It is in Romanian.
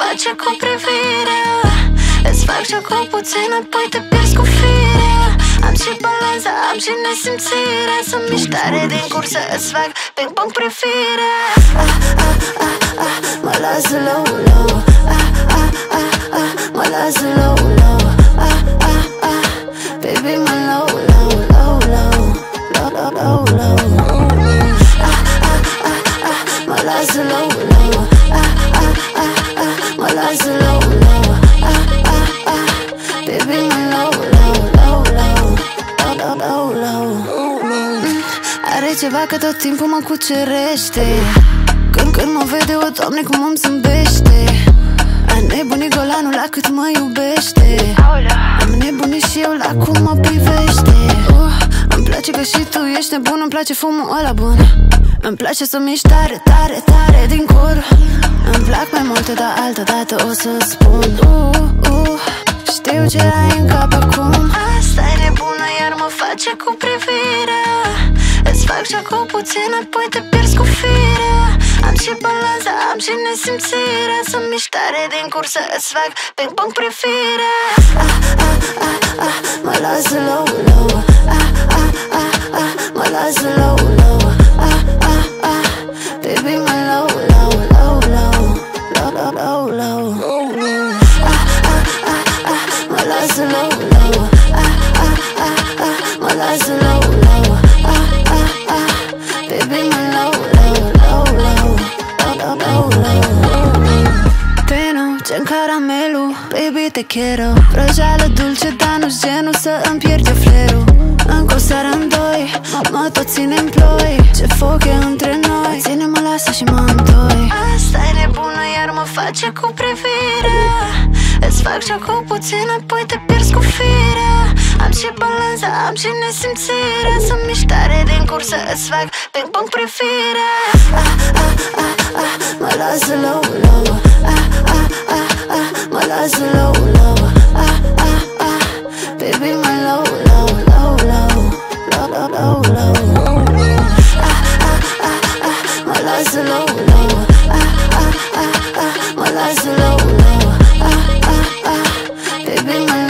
face cu privirea. Îți fac joc cu puțin, apoi te pierzi cu firea. Am și balanța, am și nesimțirea. Sunt miștare din cursă, îți fac ping-pong privirea. Mă lasă low, low. Mă lasă low, low. Baby, mă low, low, low, low. Low, low, low. Mă lasă low, low. Mă lasă low, low. Baby, mă low, low, low, low. Low, low, low. Are ceva că tot timpul mă cucerește. Când mă vede, o Doamne, cum îmi zâmbește. A nebunit golanul la cât mă iubește. Am nebunit și eu la cum mă privește. Îmi place că și tu ești nebun, îmi place fumul ăla bun. Îmi place să miști tare, tare, tare din cur. Îmi plac mai multe, dar altădată o să spun. Știu ce ai în cap acum. Asta e nebună, iar mă face cu privirea. Îți fac joc cu puțin, apoi te pierzi cu firea. Am și balanța, am și nesimțirea. Sunt miștare din cursă, îți fac ping-pong privirea. Mă lasă low, low. Mă lasă low, low. Baby, mă low, low, low, low. Low, low, low. Mă lasă low, low. Mă lasă low, low. Baby, mă low, low, low, low. Low, low. Tenu, gen caramelu, baby, te quiero. Vrăjeală dulce, dar nu-s genul să îmi pierd eu flerul. Încă o seară în doi, mă tot ține în ploi. Ce foc e între noi, ține, mă lasă și mă întoi. Asta e nebună, iar mă face cu privirea. Îți fac joc cu puțin, apoi te pierzi cu firea. Am și balanța, am și nesimțirea. Sunt miștare din cursă, îți fac ping-pong privirea. Mă lasă low, low. Mă lasă low, low. Baby, mă low, low, low, low. Low, low, low. Mă lasă low, low. Mă lasă low, low. Baby, mă